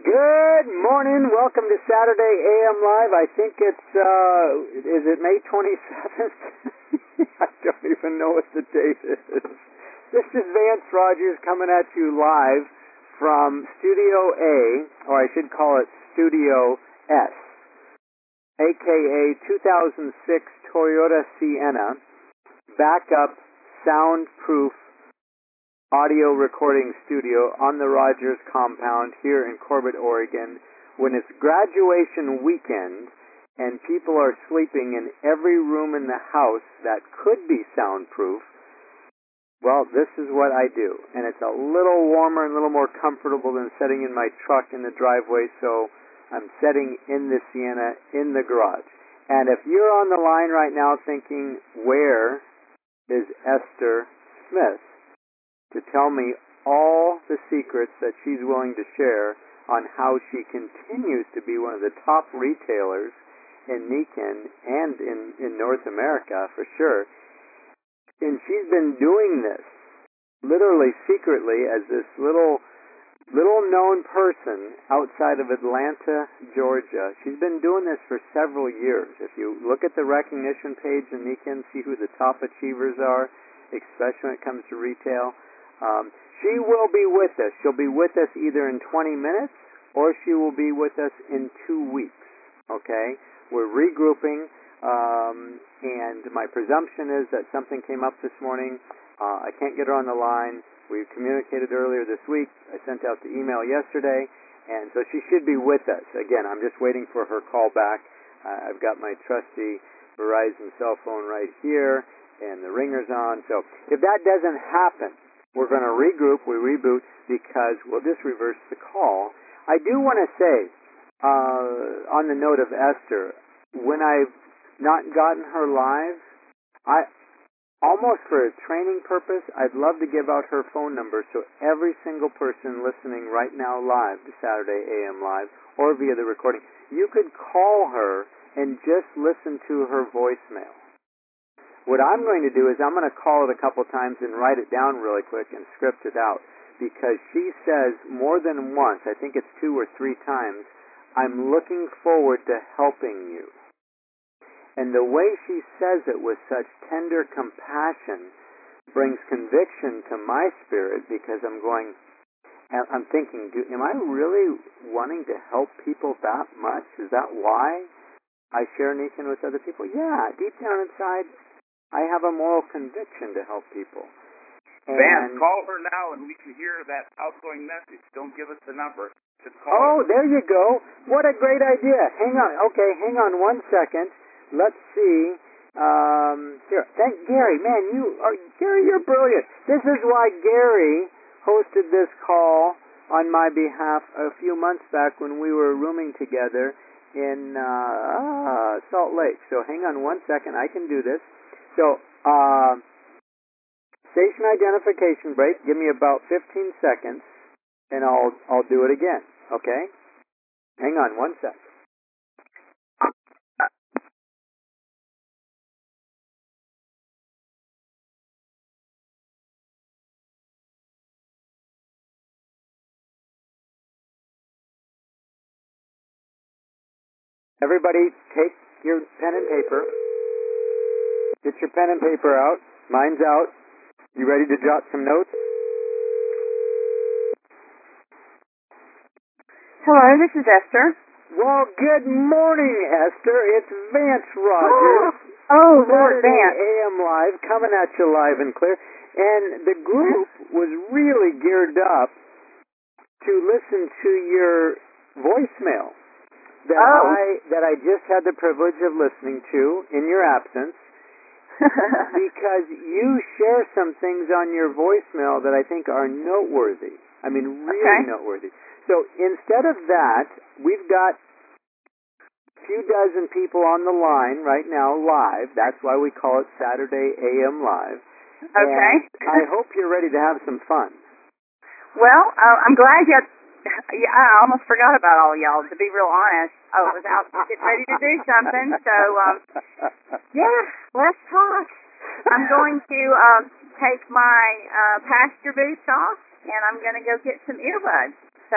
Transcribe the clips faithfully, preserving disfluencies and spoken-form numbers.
Good morning. Welcome to Saturday A M Live. I think it's, uh, is it May twenty-seventh? I don't even know what the date is. This is Vance Rogers coming at you live from Studio A, or I should call it Studio S, aka two thousand six Toyota Sienna, backup soundproof audio recording studio on the Rogers compound here in Corbett, Oregon, when it's graduation weekend and people are sleeping in every room in the house that could be soundproof. Well, this is what I do, and it's a little warmer and a little more comfortable than sitting in my truck in the driveway, so I'm sitting in the Sienna in the garage. And if you're on the line right now thinking, where is Esther Smith to tell me all the secrets that she's willing to share on how she continues to be one of the top retailers in Niken and in, in North America for sure. And she's been doing this literally secretly as this little little known person outside of Atlanta, Georgia. She's been doing this for several years. If you look at the recognition page in Niken, see who the top achievers are, especially when it comes to retail. Um, she will be with us. She'll be with us either in twenty minutes or she will be with us in two weeks. Okay? We're regrouping, um, and my presumption is that something came up this morning. Uh, I can't get her on the line. We communicated earlier this week. I sent out the email yesterday, and so she should be with us. Again, I'm just waiting for her call back. Uh, I've got my trusty Verizon cell phone right here, and the ringer's on. So if that doesn't happen, we're going to regroup, we reboot, because we'll just reverse the call. I do want to say, uh, on the note of Esther, when I've not gotten her live, I almost for a training purpose, I'd love to give out her phone number so every single person listening right now live to Saturday A M Live or via the recording, you could call her and just listen to her voicemail. What I'm going to do is I'm going to call it a couple times and write it down really quick and script it out, because she says more than once, I think it's two or three times, I'm looking forward to helping you. And the way she says it with such tender compassion brings conviction to my spirit, because I'm going, I'm thinking, do, am I really wanting to help people that much? Is that why I share Niken with other people? Yeah, deep down inside, I have a moral conviction to help people. And Vance, call her now and we can hear that outgoing message. Don't give us the number. Just call Oh, her. there you go. What a great idea. Hang on. Okay, hang on one second. Let's see. Um, here. Thank Gary. Man, you are, Gary, you're brilliant. This is why Gary hosted this call on my behalf a few months back when we were rooming together in uh, Salt Lake. So hang on one second. I can do this. So, uh, station identification break. Give me about fifteen seconds, and I'll I'll do it again. Okay? Hang on one sec. Everybody, take your pen and paper. Get your pen and paper out. Mine's out. You ready to jot some notes? Hello, this is Esther. Well, good morning, Esther. It's Vance Rogers. Oh, Lord, Saturday Vance. A M Live, coming at you live and clear. And the group was really geared up to listen to your voicemail that Oh. I that I just had the privilege of listening to in your absence. Because you share some things on your voicemail that I think are noteworthy. I mean, really Okay. noteworthy. So instead of that, we've got a few dozen people on the line right now live. That's why we call it Saturday A M Live. Okay. And I hope you're ready to have some fun. Well, uh, I'm glad you. Yeah, I almost forgot about all y'all. To be real honest, I was out getting ready to do something. So, um, yeah, let's talk. I'm going to um, take my uh, pasture boots off, and I'm going to go get some earbuds. So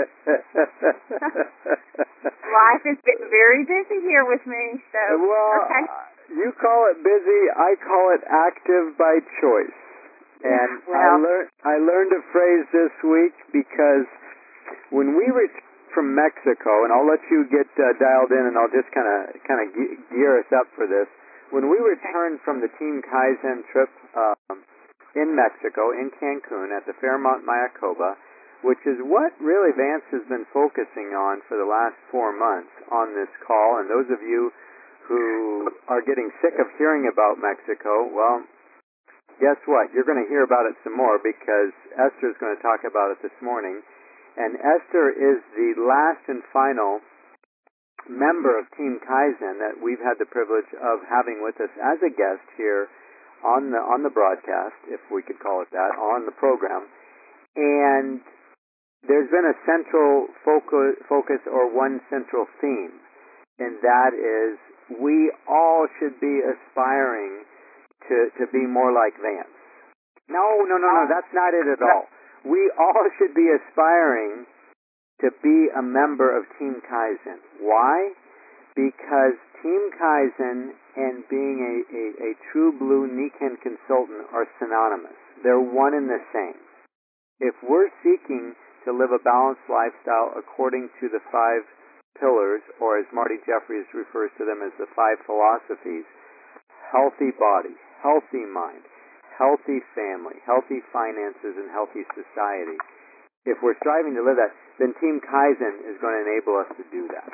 life has been very busy here with me. So well, okay. You call it busy. I call it active by choice. And yeah, well, I learned I learned a phrase this week because when we returned from Mexico, and I'll let you get uh, dialed in, and I'll just kind of kind of ge- gear us up for this. When we returned from the Team Kaizen trip um, in Mexico, in Cancun, at the Fairmont Mayakoba, which is what really Vance has been focusing on for the last four months on this call, and those of you who are getting sick of hearing about Mexico, well, guess what? You're going to hear about it some more because Esther's going to talk about it this morning. And Esther is the last and final member of Team Kaizen that we've had the privilege of having with us as a guest here on the on the broadcast, if we could call it that, on the program. And there's been a central focus, focus or one central theme, and that is we all should be aspiring to, to be more like Vance. No, no, no, no, that's not it at all. We all should be aspiring to be a member of Team Kaizen. Why? Because Team Kaizen and being a, a, a true blue Nikken consultant are synonymous. They're one and the same. If we're seeking to live a balanced lifestyle according to the five pillars, or as Marty Jeffries refers to them as the five philosophies, healthy body, healthy mind, healthy family, healthy finances, and healthy society. If we're striving to live that, then Team Kaizen is going to enable us to do that.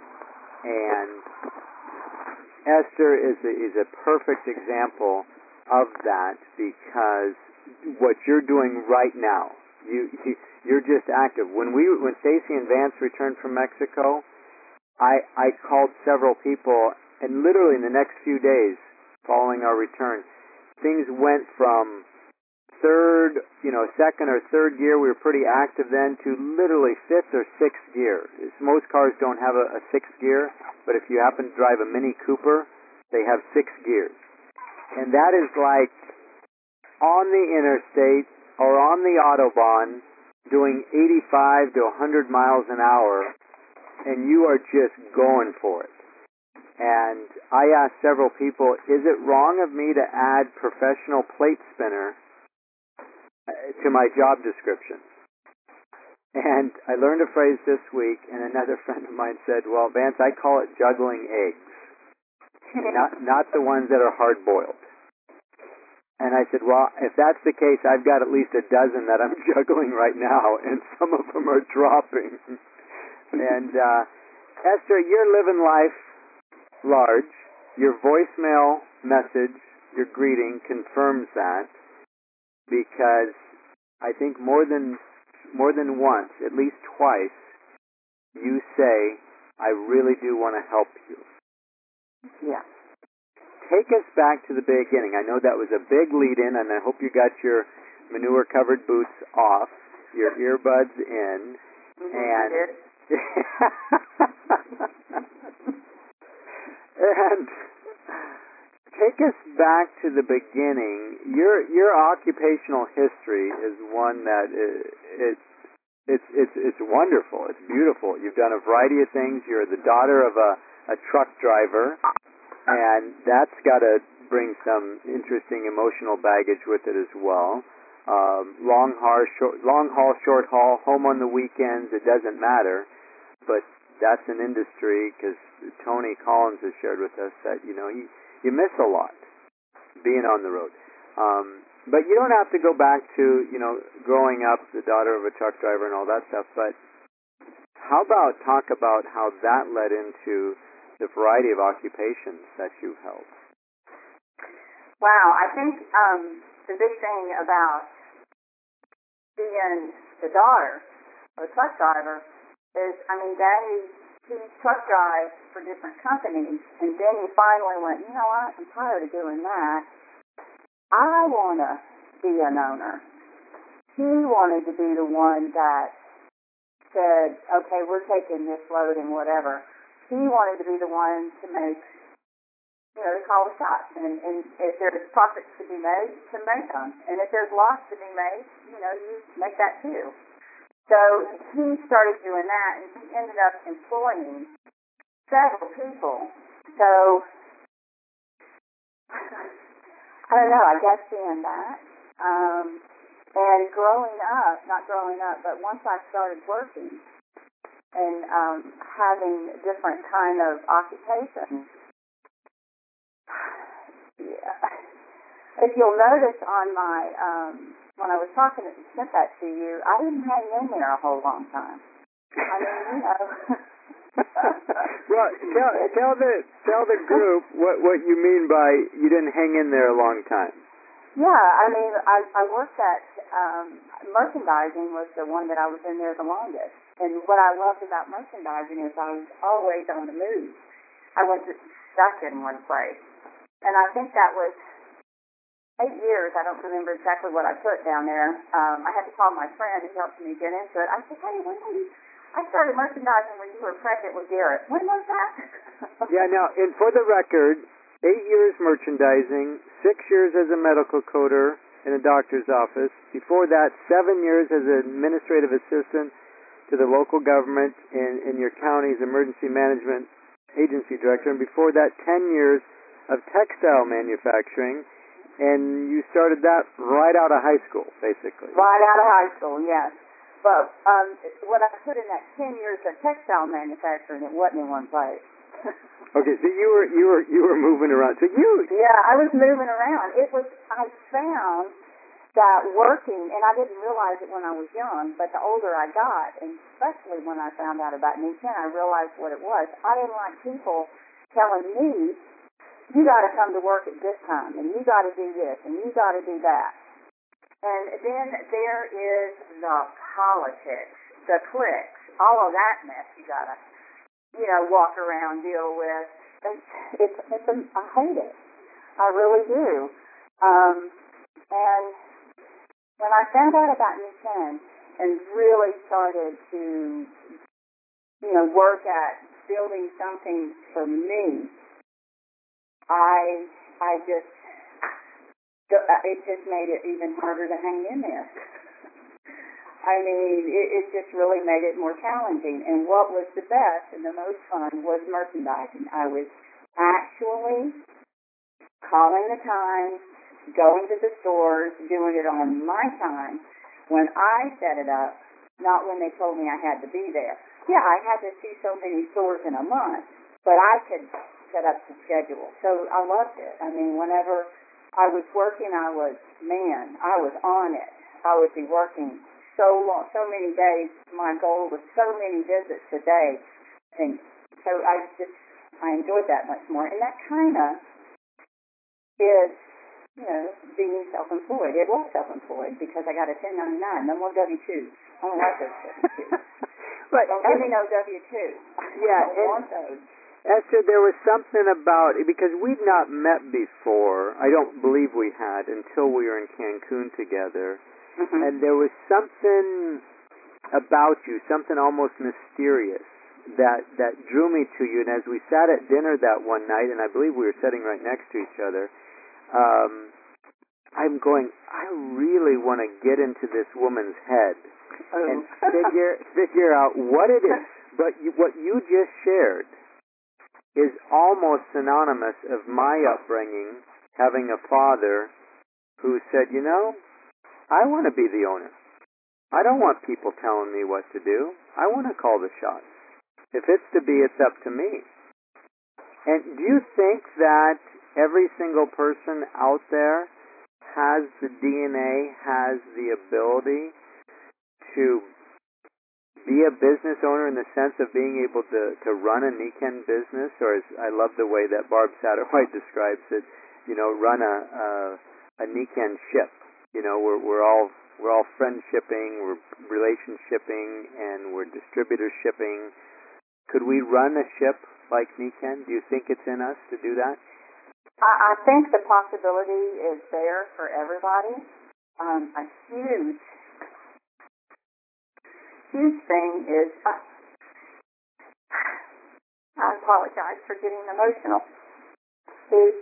And Esther is a, is a perfect example of that because what you're doing right now, you, you you're just active. When we when Stacy and Vance returned from Mexico, I I called several people, and literally in the next few days following our return, things went from third, you know, second or third gear, we were pretty active then, to literally fifth or sixth gear. Most cars don't have a, a sixth gear, but if you happen to drive a Mini Cooper, they have six gears. And that is like on the interstate or on the Autobahn doing eighty-five to one hundred miles an hour, and you are just going for it. And I asked several people, is it wrong of me to add professional plate spinner to my job description? And I learned a phrase this week, and another friend of mine said, well, Vance, I call it juggling eggs, not, not the ones that are hard-boiled. And I said, well, if that's the case, I've got at least a dozen that I'm juggling right now, and some of them are dropping. And uh, Esther, you're living life large. Your voicemail message, your greeting, confirms that, because I think more than more than once, at least twice, you say, I really do want to help you. Yeah. Take us back to the beginning. I know that was a big lead-in, and I hope you got your manure-covered boots off, your earbuds in, mm-hmm, and... And take us back to the beginning. Your your occupational history is one that is, it's it's it's it's wonderful. It's beautiful. You've done a variety of things. You're the daughter of a, a truck driver, and that's got to bring some interesting emotional baggage with it as well. Um, long haul, short, long haul, short haul, home on the weekends. It doesn't matter, but that's an industry, because Tony Collins has shared with us that, you know, you, you miss a lot being on the road. Um, but you don't have to go back to, you know, growing up, the daughter of a truck driver and all that stuff, but how about talk about how that led into the variety of occupations that you've held? Wow, I think um, the big thing about being the daughter of a truck driver is, I mean, Daddy, he truck drives for different companies, and then he finally went, you know what, I'm tired of doing that. I want to be an owner. He wanted to be the one that said, okay, we're taking this load and whatever. He wanted to be the one to make, you know, to call the shots. And, and if there's profits to be made, to make them. And if there's loss to be made, you know, you make that too. So he started doing that, and he ended up employing several people. So I don't know. I guess seeing that, um, and growing up, not growing up, but once I started working and um, having different kind of occupations. Yeah. If you'll notice on my, um, when I was talking to sent that to you, I didn't hang in there a whole long time. I mean, you know. Well, tell tell the tell the group what what you mean by you didn't hang in there a long time. Yeah, I mean, I, I worked at um, merchandising was the one that I was in there the longest. And what I loved about merchandising is I was always on the move. I wasn't stuck in one place. And I think that was eight years. I don't remember exactly what I put down there. Um, I had to call my friend who helped me get into it. I said, hey, when did you... I started merchandising when you were pregnant with Garrett. When was that? Yeah, now, and for the record, eight years merchandising, six years as a medical coder in a doctor's office. Before that, seven years as an administrative assistant to the local government in, in your county's emergency management agency director. And before that, ten years of textile manufacturing. And you started that right out of high school, basically. Right out of high school, yes. But um, what I put in that ten years of textile manufacturing, it wasn't in one place. Okay, so you were you were you were moving around. So you yeah, I was moving around. It was I found that working, and I didn't realize it when I was young. But the older I got, and especially when I found out about New Ken, I realized what it was. I didn't like people telling me, "You got to come to work at this time, and you got to do this, and you got to do that." And then there is the politics, the cliques, all of that mess you gotta, you know, walk around, deal with. It's, it's, it's a, I hate it. I really do. Um, and when I found out about New Ken and really started to, you know, work at building something for me, I, I just, it just made it even harder to hang in there. I mean, it, it just really made it more challenging. And what was the best and the most fun was merchandising. I was actually calling the time, going to the stores, doing it on my time when I set it up, not when they told me I had to be there. Yeah, I had to see so many stores in a month, but I could set up the schedule. So I loved it. I mean, whenever I was working, I was, man, I was on it. I would be working so long, so many days. My goal was so many visits a day. And so I just, I enjoyed that much more. And that kind of is, you know, being self-employed. It was self-employed because I got a ten ninety-nine, no more W two. I don't like those W two. Right. Don't give me no W two. Yeah. I don't want those. Esther, there was something about it, because we'd not met before, I don't believe we had, until we were in Cancun together, mm-hmm. and there was something about you, something almost mysterious, that, that drew me to you, and as we sat at dinner that one night, and I believe we were sitting right next to each other, um, I'm going, I really want to get into this woman's head oh. and figure figure out what it is, but you, what you just shared is almost synonymous of my upbringing, having a father who said, you know, I want to be the owner. I don't want people telling me what to do. I want to call the shots. If it's to be, it's up to me. And do you think that every single person out there has the D N A, has the ability to be a business owner in the sense of being able to, to run a Nikken business, or as I love the way that Barb Satterwhite describes it, you know, run a a, a Nikken ship. You know, we're we're all we're all friend shipping, we're relation shipping, and we're distributor shipping. Could we run a ship like Nikken? Do you think it's in us to do that? I, I think the possibility is there for everybody. Um, a huge huge thing is, uh, I apologize for getting emotional, is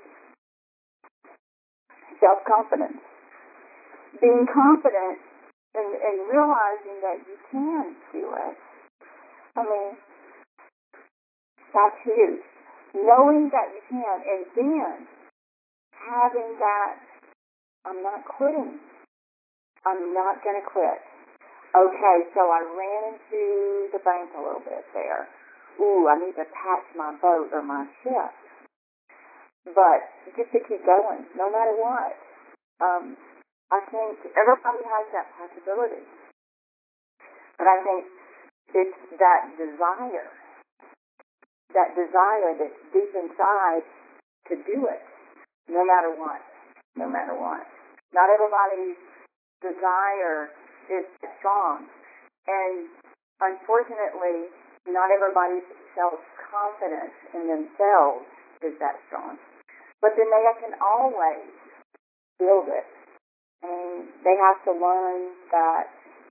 self-confidence. Being confident and, and realizing that you can do it. I mean, that's huge. Knowing that you can, and then having that, I'm not quitting. I'm not going to quit. Okay, so I ran into the bank a little bit there. Ooh, I need to patch my boat or my ship. But just to keep going, no matter what. Um, I think everybody has that possibility. But I think it's that desire, that desire that's deep inside to do it, no matter what, no matter what. Not everybody's desire is strong. And unfortunately, not everybody's self-confidence in themselves is that strong. But then they can always build it. I mean, they have to learn that,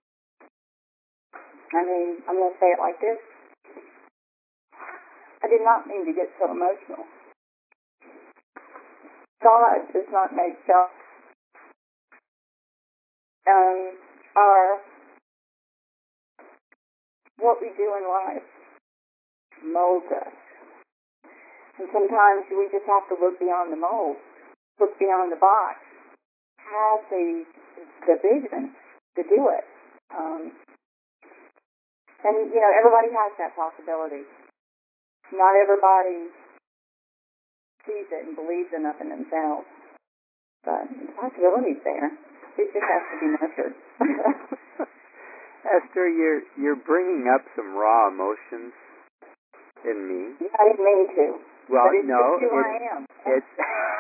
I mean, I'm going to say it like this. I did not mean to get so emotional. God does not make self um, our what we do in life molds us. And sometimes we just have to look beyond the mold, look beyond the box, have the the vision to do it. Um, and, you know, everybody has that possibility. Not everybody sees it and believes enough in themselves. But the possibility's there. It just has to be nurtured. Esther, you're you're bringing up some raw emotions in me. I didn't mean to. Well, but it's no, just who it's, I am. It's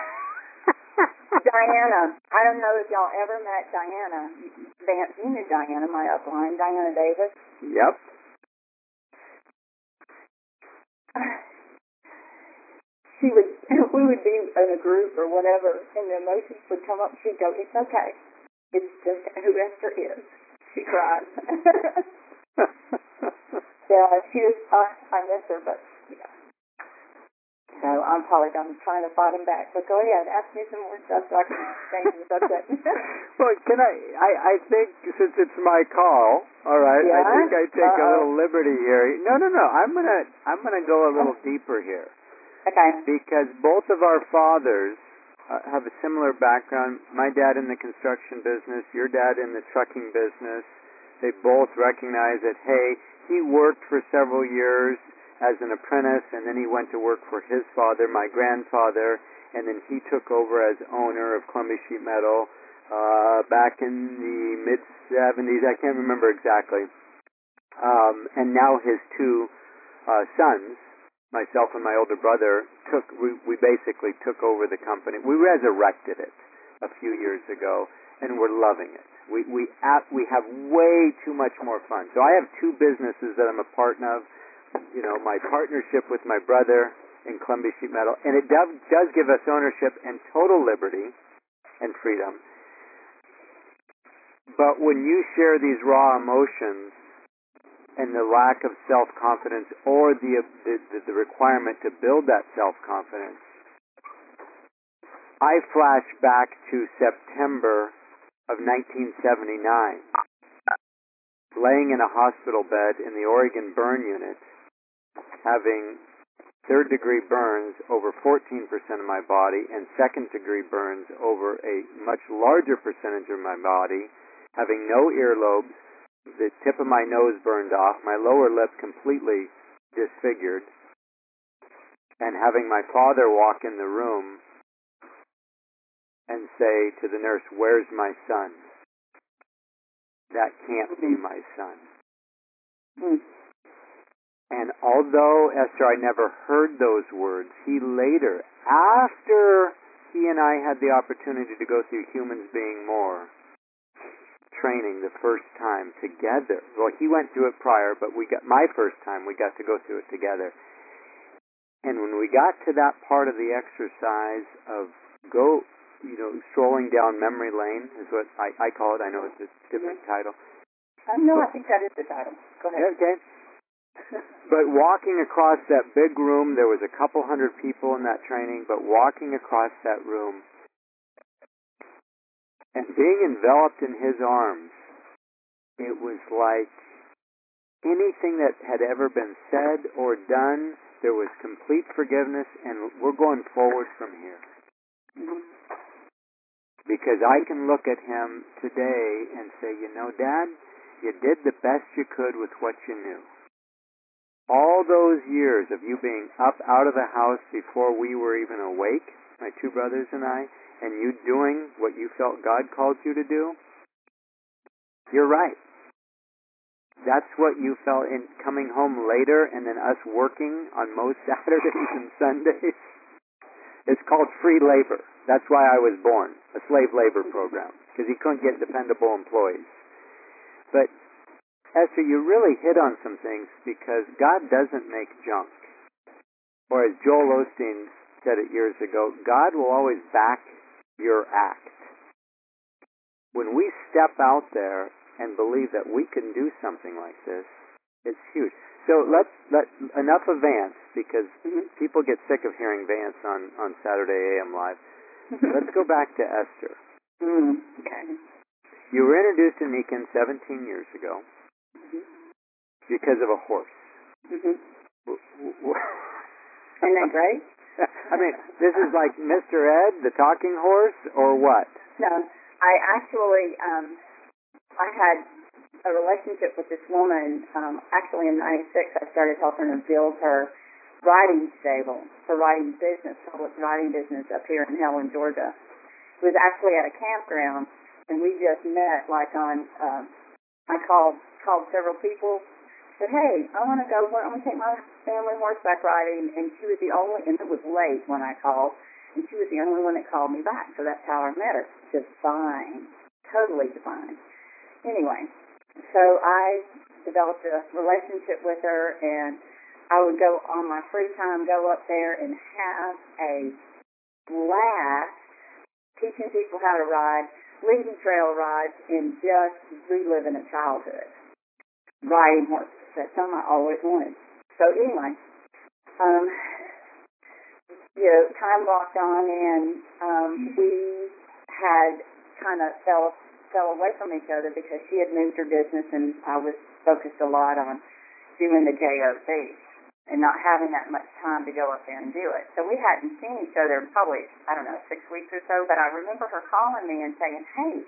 Diana. I don't know if y'all ever met Diana. Vance, you knew Diana, my upline, Diana Davis. Yep. She would, we would be in a group or whatever, and the emotions would come up. She'd go, "It's okay. It's just who Esther is." She cried. Yeah, she was. Uh, I miss her, but yeah. So I'm probably done trying to fight him back. But go ahead, ask me some more stuff so I can change the subject. Well, can I, I? I think since it's my call, all right. Yeah? I think I take Uh-oh. a little liberty here. No, no, no. I'm gonna, I'm gonna go a little deeper here. Okay. Because both of our fathers uh, have a similar background. My dad in the construction business, your dad in the trucking business. They both recognize that, hey, he worked for several years as an apprentice, and then he went to work for his father, my grandfather, and then he took over as owner of Columbia Sheet Metal uh, back in the mid seventies. I can't remember exactly. Um, and now his two uh, sons, myself and my older brother, took we, we basically took over the company. We resurrected it a few years ago, and we're loving it. We we ap- we have way too much more fun. So I have two businesses that I'm a part of. You know, my partnership with my brother in Columbia Sheet Metal, and it does, does give us ownership and total liberty and freedom. But when you share these raw emotions and the lack of self-confidence or the, the, the requirement to build that self-confidence, I flash back to September of nineteen seventy-nine, laying in a hospital bed in the Oregon burn unit, having third-degree burns over fourteen percent of my body and second-degree burns over a much larger percentage of my body, having no earlobes, the tip of my nose burned off, my lower lip completely disfigured, and having my father walk in the room and say to the nurse, "Where's my son? That can't be my son." Mm. And although, Esther, I never heard those words, he later, after he and I had the opportunity to go through Humans Being More training the first time together. Well, he went through it prior, but we got my first time, we got to go through it together. And when we got to that part of the exercise of go, you know, strolling down memory lane is what I, I call it. I know it's a different mm-hmm. title. I know, I think that is the title. Go ahead. Okay. But walking across that big room, there was a couple hundred people in that training, but walking across that room and being enveloped in his arms, it was like anything that had ever been said or done, there was complete forgiveness, and we're going forward from here. Mm-hmm. Because I can look at him today and say, you know, Dad, you did the best you could with what you knew. All those years of you being up out of the house before we were even awake, my two brothers and I, and you doing what you felt God called you to do, you're right. That's what you felt in coming home later and then us working on most Saturdays and Sundays. It's called free labor. That's why I was born, a slave labor program, because he couldn't get dependable employees. But Esther, you really hit on some things because God doesn't make junk. Or as Joel Osteen said it years ago, God will always back your act. When we step out there and believe that we can do something like this, it's huge. So let's let enough of Vance, because people get sick of hearing Vance on, on Saturday A M Live. Let's go back to Esther. Mm, okay. You were introduced to Nikan seventeen years ago because of a horse. Mm-hmm. Isn't that great? I mean, this is like Mister Ed, the talking horse, or what? No, I actually, um, I had a relationship with this woman. Um, actually, in ninety-six, I started helping her build her riding stable, her riding business, public riding business up here in Helen, Georgia. It was actually at a campground, and we just met like on, um, I called called several people, said, hey, I want to go, I want to take my family horseback riding, and she was the only, and it was late when I called, and she was the only one that called me back, so that's how I met her. Divine. Totally divine. Anyway, so I developed a relationship with her, and I would go on my free time, go up there and have a blast teaching people how to ride, leading trail rides, and just reliving a childhood. Riding horses. That's something I always wanted. So anyway, um, you know, time walked on, and um, we had kind of fell fell away from each other because she had moved her business, and I was focused a lot on doing the J O C and not having that much time to go up there and do it. So we hadn't seen each other in probably, I don't know, six weeks or so, but I remember her calling me and saying, hey,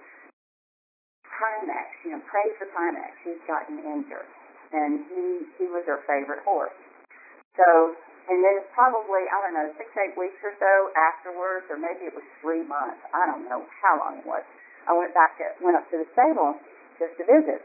Timex, you know, pray for Timex. He's gotten injured. And he, he was her favorite horse. So, and then it's probably, I don't know, six, eight weeks or so afterwards, or maybe it was three months. I don't know how long it was. I went back to, went up to the stable just to visit.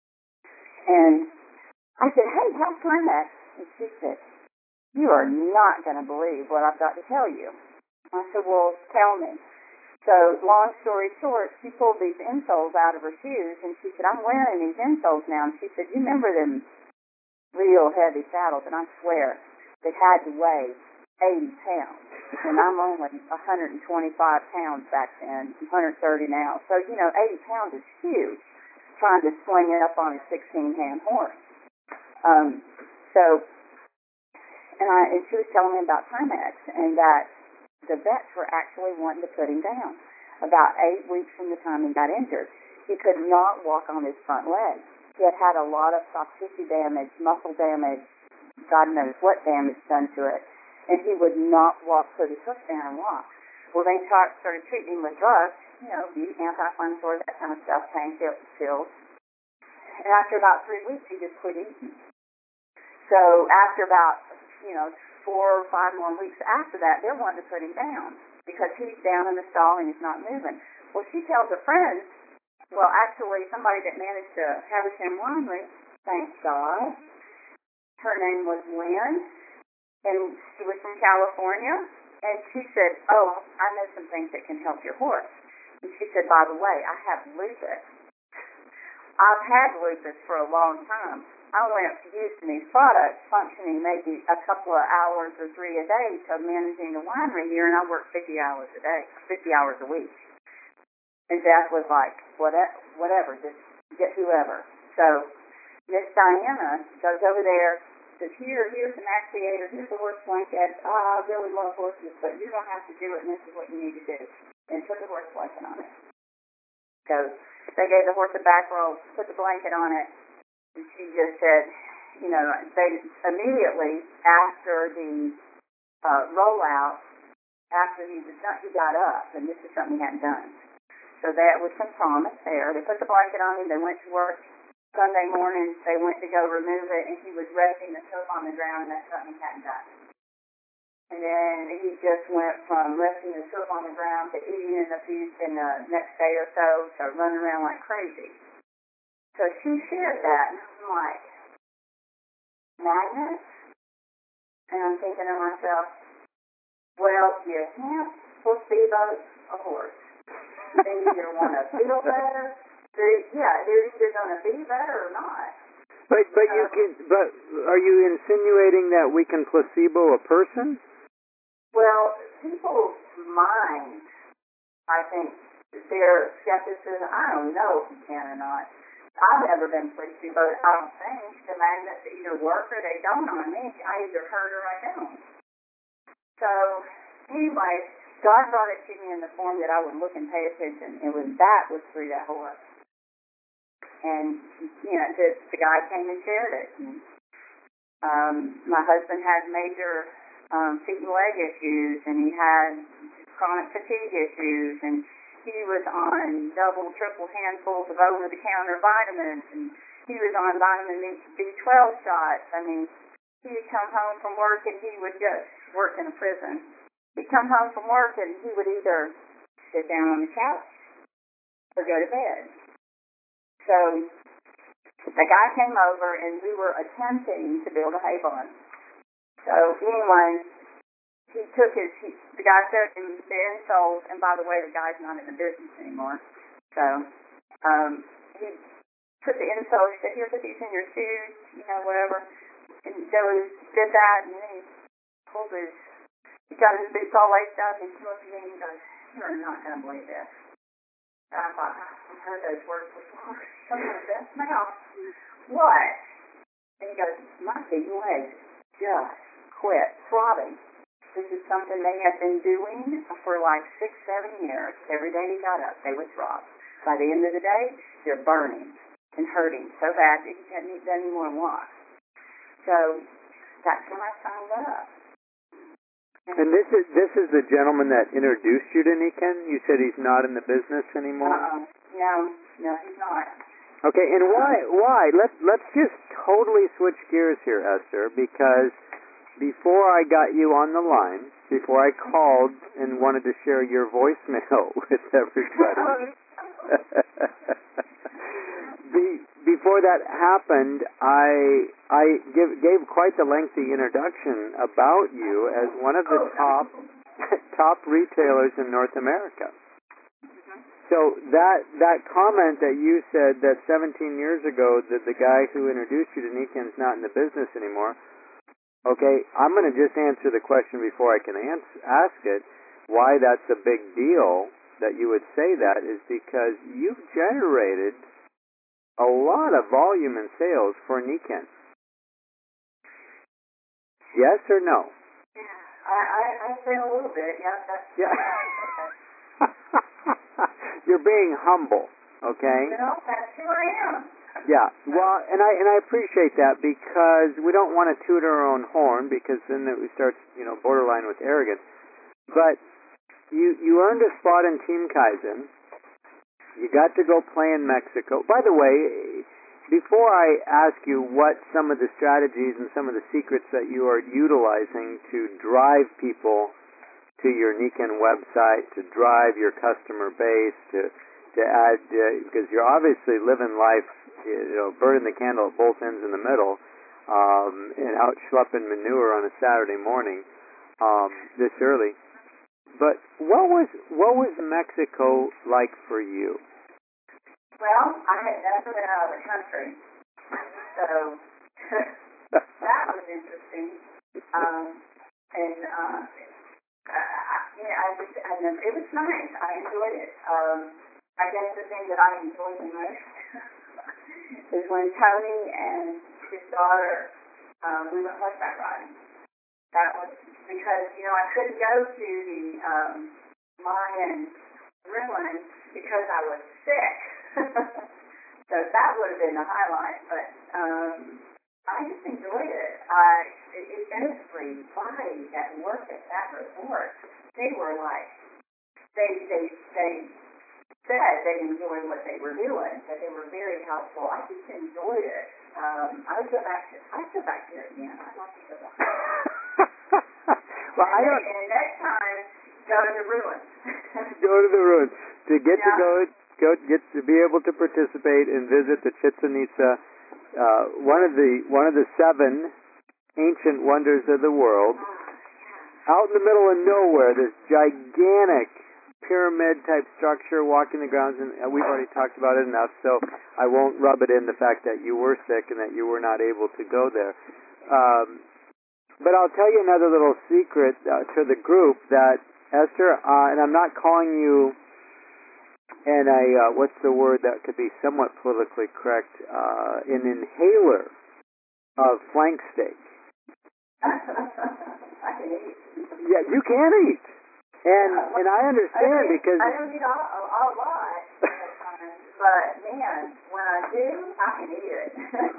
And I said, hey, how's Timex? And she said, you are not going to believe what I've got to tell you. I said, well, tell me. So, long story short, she pulled these insoles out of her shoes, and she said, I'm wearing these insoles now. And she said, you remember them real heavy saddles? And I swear, they had to weigh eighty pounds. And I'm only one hundred twenty-five pounds back then, one hundred thirty now. So, you know, eighty pounds is huge, trying to swing it up on a sixteen-hand horse. Um, so, and, I, and she was telling me about Timex, and that the vets were actually wanting to put him down. About eight weeks from the time he got injured, he could not walk on his front legs. He had had a lot of soft tissue damage, muscle damage, God knows what damage done to it, and he would not walk, put his hook down and walk. Well, they start, started treating him with drugs, you know, the anti-inflammatory, that kind of stuff, pain pills. And after about three weeks, he just quit eating. So after about, you know, four or five more weeks after that, they're wanting to put him down because he's down in the stall and he's not moving. Well, she tells her friends, well, actually, somebody that managed to Haversham Winery, thank God, her name was Lynn, and she was from California, and she said, oh, I know some things that can help your horse. And she said, by the way, I have lupus. I've had lupus for a long time. I went up to using these products, functioning maybe a couple of hours or three a day to managing the winery here, and I worked fifty hours a day, fifty hours a week. And Jeff was like, whatever, whatever, just get whoever. So Miss Diana goes over there, says, here, here's an axiator, here's a horse blanket. Oh, I really love horses, but you don't have to do it, and this is what you need to do. And put the horse blanket on it. So they gave the horse a back roll, put the blanket on it, and she just said, you know, they immediately after the uh, rollout, after he was done, he got up, and this is something he hadn't done. So there was some promise there. They put the blanket on him. They went to work Sunday morning. They went to go remove it, and he was resting the soap on the ground, and that's something he hadn't done. And then he just went from resting the soap on the ground to eating in the few, in the next day or so to running around like crazy. So she shared that, and I'm like, magnets? And I'm thinking to myself, well, you can't placebo a horse. They either want to feel better, they're, yeah, they're either going to be better or not. But but um, you can. But are you insinuating that we can placebo a person? Well, people's minds, I think, their skepticism, I don't know if you can or not. I've never been placebo, but I don't think the magnets either work or they don't on me. I either hurt or I don't. So, anyway, God brought it to me in the form that I would look and pay attention. It was that was through that horse. And, you know, the, the guy came and shared it. And, um, my husband had major um, feet and leg issues, and he had chronic fatigue issues, and he was on double, triple handfuls of over-the-counter vitamins, and he was on vitamin B twelve shots. I mean, he would come home from work, and he would just work in a prison. He'd come home from work, and he would either sit down on the couch or go to bed. So the guy came over, and we were attempting to build a hay barn. So anyway, he took his, he, the guy showed him the insoles, and by the way, the guy's not in the business anymore. So um, he put the insoles, he said, here, put these in your shoes, you know, whatever. And Joey did that, and then he pulled his, he got his boots all laced up, and he looked at me and he goes, you're not going to believe this. And I thought, I've heard those words before. Some of the best mouth. What? And he goes, my feet and legs just quit throbbing. This is something they had been doing for like six, seven years. Every day he got up, they would throb. By the end of the day, they're burning and hurting so bad that he hadn't done any more than walk. So that's when I signed up. And this is this is the gentleman that introduced you to Nikken? You said he's not in the business anymore? Uh-uh. No, no, he's not. Okay, and why? Why? Let's let's just totally switch gears here, Esther, because before I got you on the line, before I called and wanted to share your voicemail with everybody, Be, before that happened, I I give, gave quite the lengthy introduction about you as one of the top top retailers in North America. So that that comment that you said that seventeen years ago that the guy who introduced you to Nikken's not in the business anymore. Okay, I'm going to just answer the question before I can ans- ask it. Why that's a big deal that you would say that is because you've generated a lot of volume in sales for Nikken. Yes or no? Yeah, I, I, I feel a little bit. Yeah, that's, yeah. You're being humble, okay? You know, that's who I am. Yeah, well, and I and I appreciate that because we don't want to toot our own horn because then it starts, you know, borderline with arrogance. But you you earned a spot in Team Kaizen. You got to go play in Mexico. By the way, before I ask you what some of the strategies and some of the secrets that you are utilizing to drive people to your Nikken website, to drive your customer base, to to add, uh, because you're obviously living life, you know, burning the candle at both ends in the middle, um, and out schlepping manure on a Saturday morning um, this early. But what was what was Mexico like for you? Well, I had never been out of the country, so that was interesting. Um, and uh, I, yeah, I was, I know, it was nice. I enjoyed it. Um, I guess the thing that I enjoyed the most is when Tony and his daughter, um, we went horseback riding. That was because, you know, I couldn't go to the um, Mayan ruin because I was sick. So that would have been the highlight. But um, everybody that worked at that resort, they were like, they, they, they said they enjoyed what they were doing, that they were very helpful. I just enjoyed it. Um, I would go back to, I'd go back there again. I'd like to go back. Well, I and, don't. and next time, go to the ruins. Go to the ruins to get Yeah. to go, go get to be able to participate and visit the Chichen Itza, uh, one of the one of the seven ancient wonders of the world. Out in the middle of nowhere, this gigantic pyramid-type structure, walking the grounds, and we've already talked about it enough, so I won't rub it in the fact that you were sick and that you were not able to go there. Um, but I'll tell you another little secret uh, to the group that, Esther, uh, and I'm not calling you in a, uh, what's the word that could be somewhat politically correct, uh, an inhaler of flank steak. I can eat. Yeah, you can eat. And Yeah, and I understand I don't eat, because I don't eat a, a, a lot, but man, when I do, I can eat it.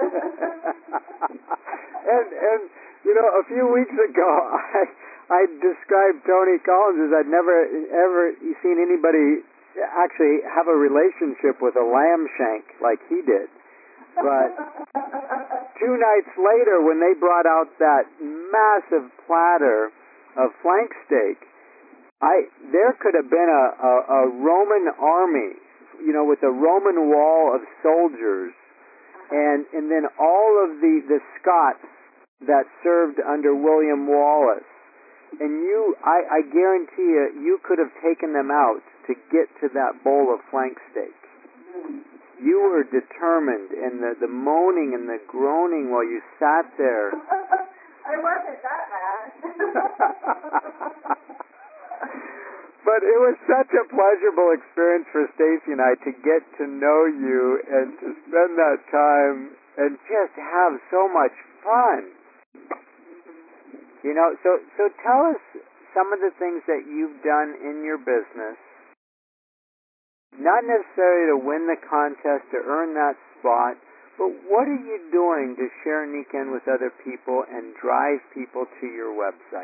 and and you know, a few weeks ago, I I described Tony Collins as I'd never ever seen anybody actually have a relationship with a lamb shank like he did. But two nights later, when they brought out that massive platter of flank steak, I there could have been a, a, a Roman army, you know, with a Roman wall of soldiers, and and then all of the, the Scots that served under William Wallace, and you, I, I guarantee you, you could have taken them out to get to that bowl of flank steak. You were determined, and the, the moaning and the groaning while you sat there. I wasn't that bad. But it was such a pleasurable experience for Stacy and I to get to know you and to spend that time and just have so much fun. You know, so so tell us some of the things that you've done in your business, not necessarily to win the contest, to earn that spot, but what are you doing to share Nikken with other people and drive people to your website?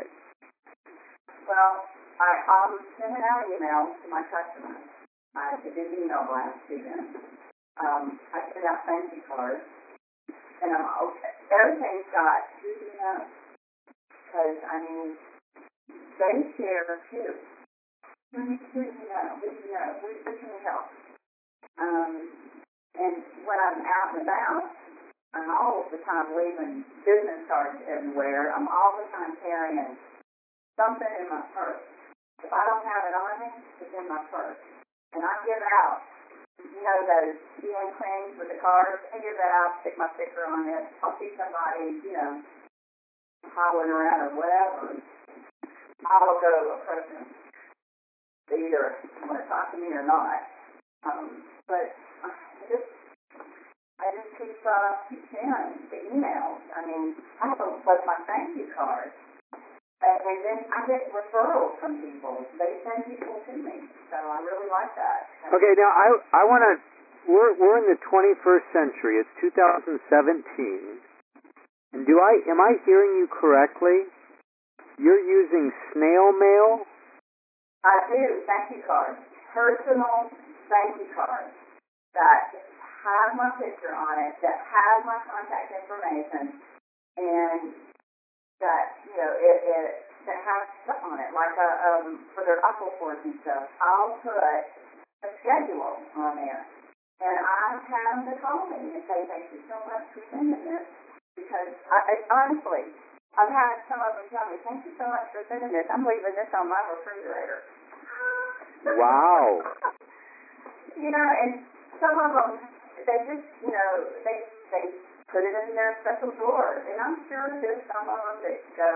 Well, I, I'm sending out emails to my customers. I do email blasts to them. Um, I send out thank you cards. And I'm okay. Everything's got who do you know? Because, I mean, they share too. Who, who do you know? Who do you know? Who, who can we help? Um, and when I'm out and about, I'm all the time leaving business cards everywhere. I'm all the time carrying something in my purse. If I don't have it on me, it's in my purse. And I give out, you know, those healing creams with the cards. I give that out, stick my sticker on it. I'll see somebody, you know, hollering around or whatever. I'll go to a person. They either want to talk to me or not. Um, but I just, I just keep, uh, keep sharing the emails. I mean, I have a, like my thank you card. And, and then I get referrals from people. They send people to me. So I really like that. Okay, now I I want to, we're, we're in the twenty-first century. It's two thousand seventeen. And do I, am I hearing you correctly? You're using snail mail? I do thank you cards. Personal thank you cards that have my picture on it, that have my contact information, and that, you know, it, it that has stuff on it, like a, um, for their apple force and stuff. I'll put a schedule on there. And I've had them to call me and say, thank you so much for sending this. Because, I, I, honestly, I've had some of them tell me, thank you so much for sending this. I'm leaving this on my refrigerator. Wow. You know, and some of them, they just, you know, they they put it in their special drawers. And I'm sure there's some of them that go.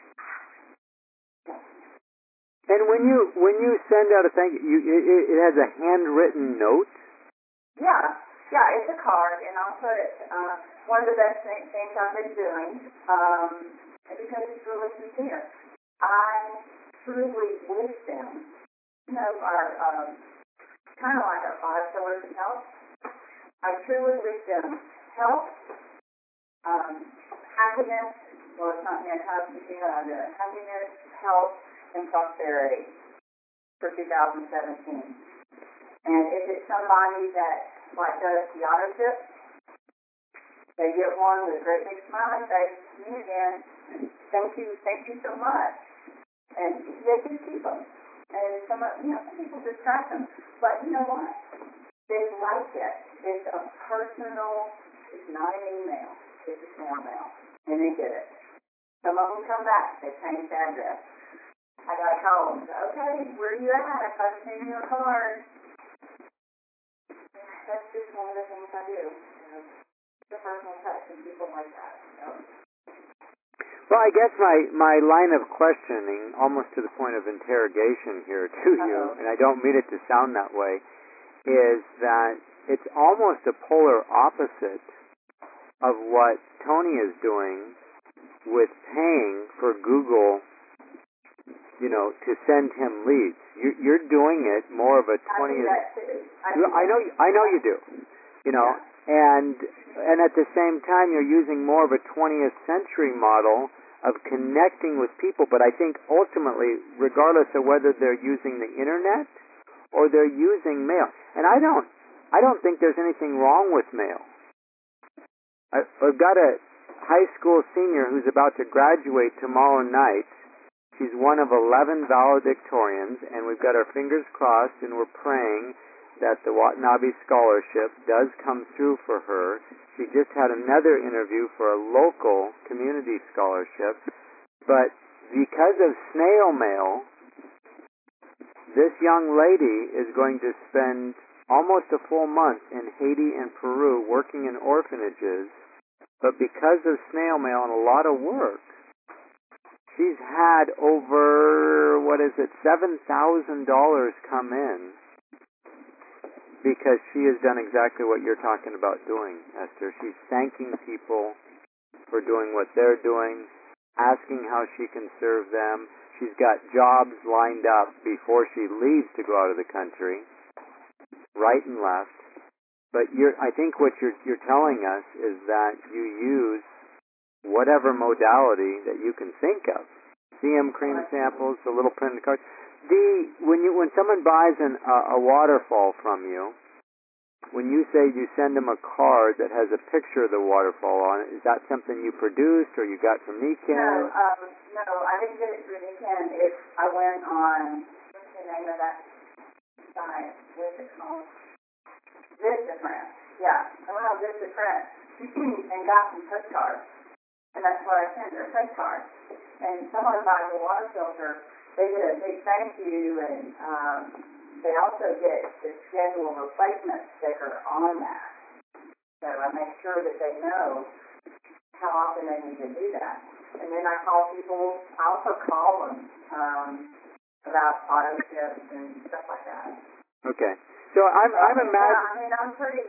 And when you when you send out a thank you, it, it has a handwritten note? Yeah, yeah, it's a card, and I'll put uh, one of the best thing, things I've been doing, um, because it's really sincere. I truly wish them, you know, our, um, kind of like our five pillars of health. I truly wish them health, um, happiness, well, it's not yet happiness, happiness, health, and prosperity for two thousand seventeen. And if it's somebody that, like, does the auto ship, they get one with a great big smiley face, me again, thank you, thank you so much. And they just keep them. And some, you know, some people just track them. But you know what? They like it. It's a personal, it's not an email, it's a snail mail. And they get it. Some of them come back, they change the address. I got to call them, okay, where are you at? I got to send you a card. That's just one of the things I do. You know, the personal touch and people like that. So. Well, I guess my, my line of questioning, almost to the point of interrogation here to Uh-oh. you, and I don't mean it to sound that way, is that it's almost a polar opposite of what Tony is doing with paying for Google, you know, to send him leads. You, you're doing it more of a twentieth. I do that too. I, do I know. I know you do. You know, yeah. and and at the same time, you're using more of a twentieth century model of connecting with people. But I think ultimately, regardless of whether they're using the internet or they're using mail, and I don't, I don't think there's anything wrong with mail. I, I've got a high school senior who's about to graduate tomorrow night. She's one of eleven valedictorians, and we've got our fingers crossed, and we're praying that the Watanabe Scholarship does come through for her. She just had another interview for a local community scholarship, but because of snail mail, this young lady is going to spend almost a full month in Haiti and Peru working in orphanages, but because of snail mail and a lot of work, she's had over, what is it, seven thousand dollars come in because she has done exactly what you're talking about doing, Esther. She's thanking people for doing what they're doing, asking how she can serve them. She's got jobs lined up before she leaves to go out of the country, right and left. But you're, I think what you're, you're telling us is that you use whatever modality that you can think of. C M cream samples, the little printed cards. The when you when someone buys an, uh, a waterfall from you, when you say you send them a card that has a picture of the waterfall on it, is that something you produced or you got from Nikan? No, um, no, I didn't get it from Nikan. If I went on, what's the name of that site? What's it called? Vistaprint. Yeah, I went on Vistaprint and got some postcards. And that's what I sent her, a postcard. And someone buys a water filter, they get a big thank you, and um, they also get the schedule replacement sticker on that. So I make sure that they know how often they need to do that. And then I call people, I also call them um, about auto ships and stuff like that. Okay. So I'm, I'm imagining... I mean, I'm pretty...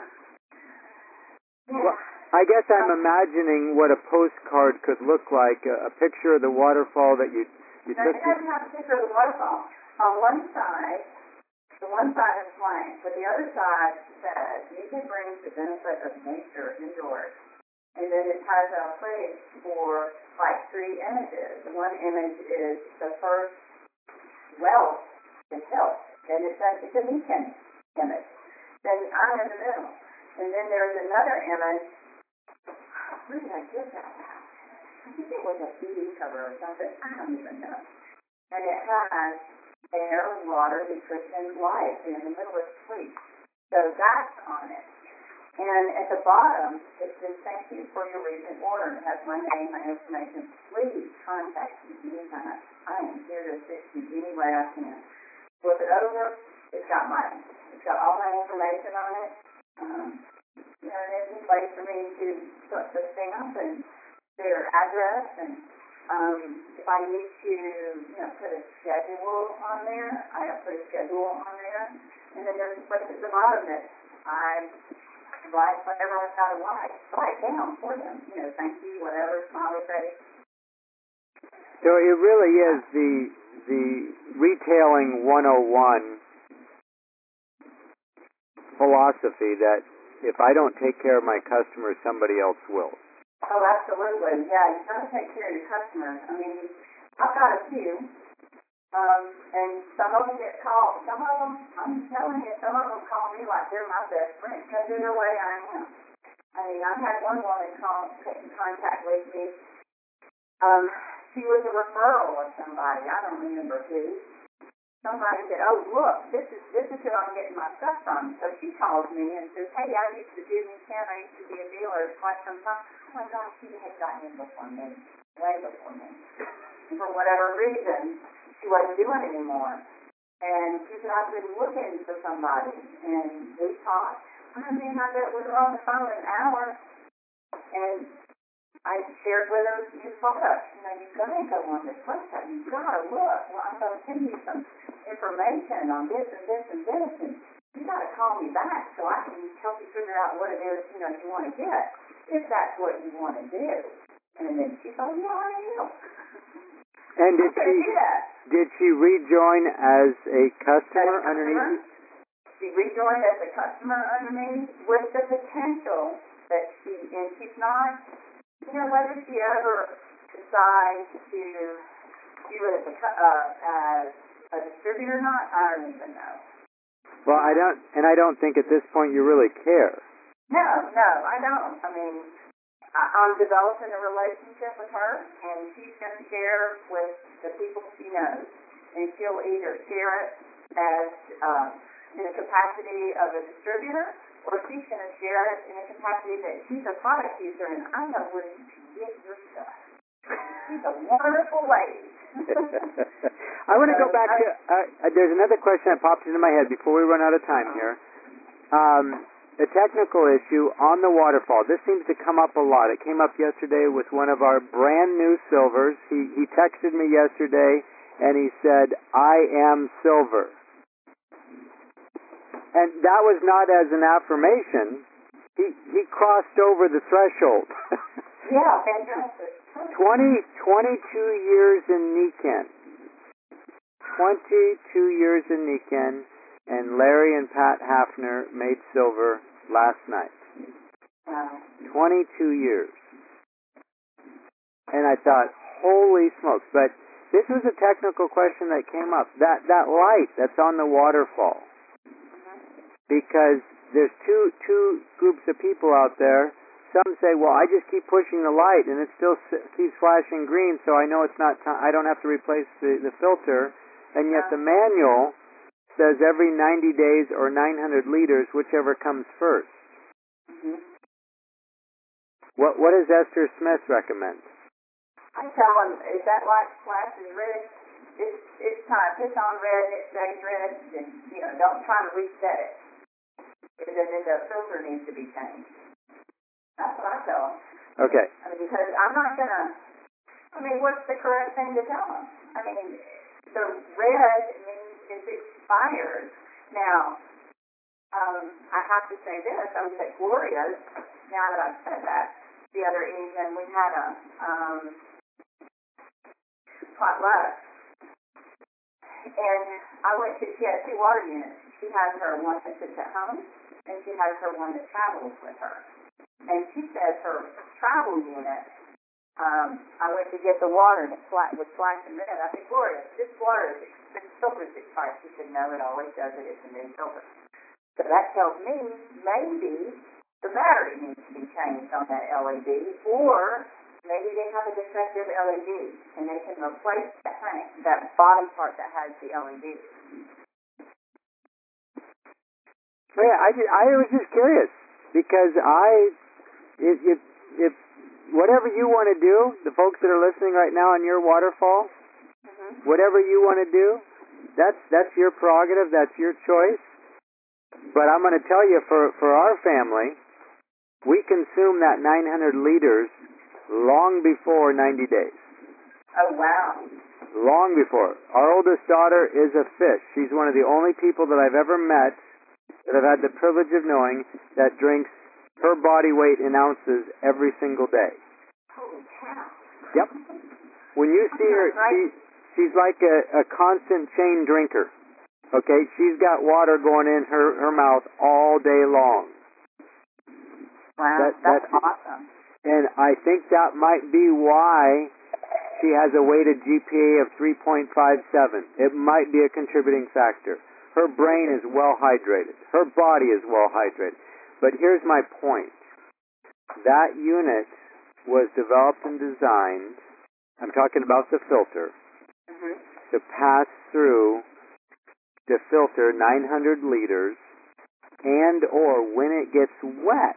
yeah. Well, I guess I'm imagining what a postcard could look like, a, a picture of the waterfall that you, you no, took... it doesn't have a picture of the waterfall. On one side, the one side is blank, but the other side says, music brings the benefit of nature indoors. And then it has a place for, like, three images. One image is the first wealth is health, and it's a, it's a Nikan image. Then I'm in the middle. And then there's another image. Where did I get that? I think it was a C D cover or something. I don't even know. And it has air, water, nutrition, life, and in the middle is sleep. So that's on it. And at the bottom, it says, thank you for your recent order. It has my name, my information. Please contact me anytime. I am here to assist you any way I can. Flip it over, it's got my, it's got all my information on it. Um, you know, there's a place for me to put this thing up and their address, and um, if I need to, you know, put a schedule on there, I put a schedule on there, and then there's a place at the bottom that I write whatever I've got to write, write down for them, you know, thank you, whatever, smiley face. So it really is the the retailing one oh one philosophy that if I don't take care of my customers, somebody else will. Oh, absolutely. Yeah, you got to take care of your customers. I mean, I've got a few, um, and some of them get called. Some of them, I'm telling you, some of them call me like they're my best friend because they're the way I am. I mean, I had one woman call, get in contact with me. Um, she was a referral of somebody. I don't remember who. Somebody said, "Oh, look, this is this is who I'm getting my stuff from." So she calls me and says, "Hey, I used to do these ten. I used to be a dealer quite some time." Oh my gosh, she had gotten in before me, way before me. For whatever reason, she wasn't doing it anymore. And she said, "I've been looking for somebody," and we talked. I mean, I bet we were on the phone an hour, and I shared with her your products. You know, you've got to go on this website. You've got to look. Well, I'm going to send you some information on this and this and this, and you got to call me back so I can help you figure out what it is, you know, you want to get, if that's what you want to do. And then she thought, yeah, I am. And did I said, she yeah. did she rejoin as a customer As a underneath? She rejoined as a customer underneath with the potential that she, and she's not, you know, whether she ever decides to do it as a, uh, as a distributor or not, I don't even know. Well, I don't, and I don't think at this point you really care. No, no, I don't. I mean, I, I'm developing a relationship with her, and she's going to share with the people she knows, and she'll either share it as uh, in the capacity of a distributor, or she's going to share it in a capacity that she's a product user, and I know where you can get your stuff. She's a wonderful lady. I want to go back to, uh, there's another question that popped into my head before we run out of time here. Um, a technical issue on the waterfall. This seems to come up a lot. It came up yesterday with one of our brand new silvers. He, he texted me yesterday and he said, "I am silver." And that was not as an affirmation. He, he crossed over the threshold. Yeah, fantastic. Twenty, twenty-two years in Niken. twenty-two years in Niken, and Larry and Pat Hafner made silver last night. Uh, twenty-two years. And I thought, holy smokes. But this was a technical question that came up. That, that light that's on the waterfall. Because there's two, two groups of people out there. Some say, well, I just keep pushing the light and it still keeps flashing green, so I know it's not time. I don't have to replace the, the filter. And yet the manual says every ninety days or nine hundred liters, whichever comes first. mm-hmm. What What does Esther Smith recommend? I tell them, if that light flashes red, it's, it's time. It's on red, it stays red, and, you know, don't try to reset it. Because then the filter needs to be changed. That's what I tell them. Okay. I mean, because I'm not going to, I mean, what's the correct thing to tell them? I mean, the red means it's expired. Now, um, I have to say this. I was at Gloria's, now that I've said that, the other evening we had a um, potluck. And I went to, she had two water units. She has her one that sits at home, and she has her one that travels with her. And she says her travel unit, um, I went to get the water and it flat, was flashing red. I said, Gloria, this water, this filter's expired. She said, no, it always does it. It's a new filter. So that tells me maybe the battery needs to be changed on that L E D, or maybe they have a defective L E D and they can replace that tank, that bottom part that has the L E D. Oh, yeah, I, I was just curious because I, if, if, if whatever you want to do, the folks that are listening right now on your waterfall, mm-hmm. whatever you want to do, that's that's your prerogative, that's your choice. But I'm going to tell you, for, for our family, we consume that nine hundred liters long before ninety days. Oh, wow. Long before. Our oldest daughter is a fish. She's one of the only people that I've ever met that I've had the privilege of knowing that drinks her body weight in ounces every single day. Holy cow. Yep. When you see her, she, she's like a, a constant chain drinker. Okay? She's got water going in her, her mouth all day long. Wow, that, that's that, awesome. And I think that might be why she has a weighted G P A of three point five seven. It might be a contributing factor. Her brain is well hydrated. Her body is well hydrated. But here's my point. That unit was developed and designed, I'm talking about the filter, Mm-hmm. to pass through the filter nine hundred liters and or when it gets wet,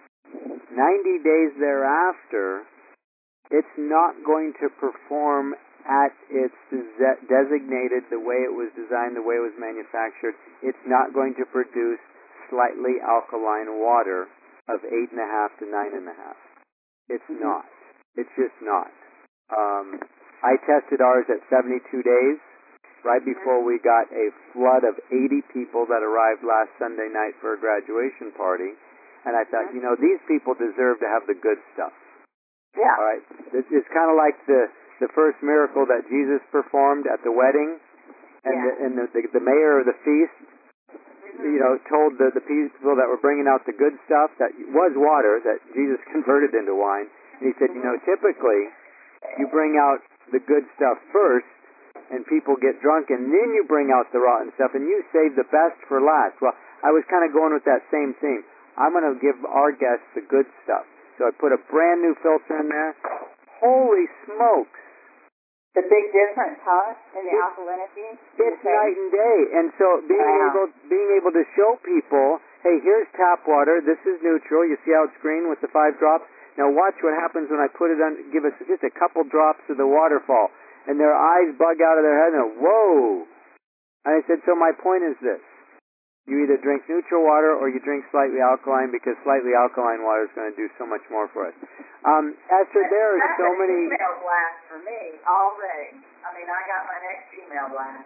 ninety days thereafter, it's not going to perform at its de- designated, the way it was designed, the way it was manufactured. It's not going to produce slightly alkaline water of eight and a half to nine and a half. It's Mm-hmm. not. It's just not. Um, I tested ours at seventy-two days, right before we got a flood of eighty people that arrived last Sunday night for a graduation party. And I thought, you know, these people deserve to have the good stuff. Yeah. All right. It's, it's kind of like the, the first miracle that Jesus performed at the wedding, and, Yeah. the, and the, the, the mayor of the feast, Mm-hmm. you know, told the, the people that were bringing out the good stuff that was water that Jesus converted into wine. And he said, you know, typically you bring out the good stuff first, and people get drunk, and then you bring out the rotten stuff, and you save the best for last. Well, I was kind of going with that same theme. I'm going to give our guests the good stuff. So I put a brand new filter in there. Holy smokes! The big difference, huh, in the alkalinity? It's night and day. And so being Wow. able being able to show people, hey, here's tap water. This is neutral. You see how it's green with the five drops? Now watch what happens when I put it on. Give us just a couple drops of the waterfall, and their eyes bug out of their head. And whoa! And I said, so my point is this: you either drink neutral water or you drink slightly alkaline, because slightly alkaline water is going to do so much more for us. Um, Esther, there are so That's many. an email blast for me already. I mean, I got my next email blast.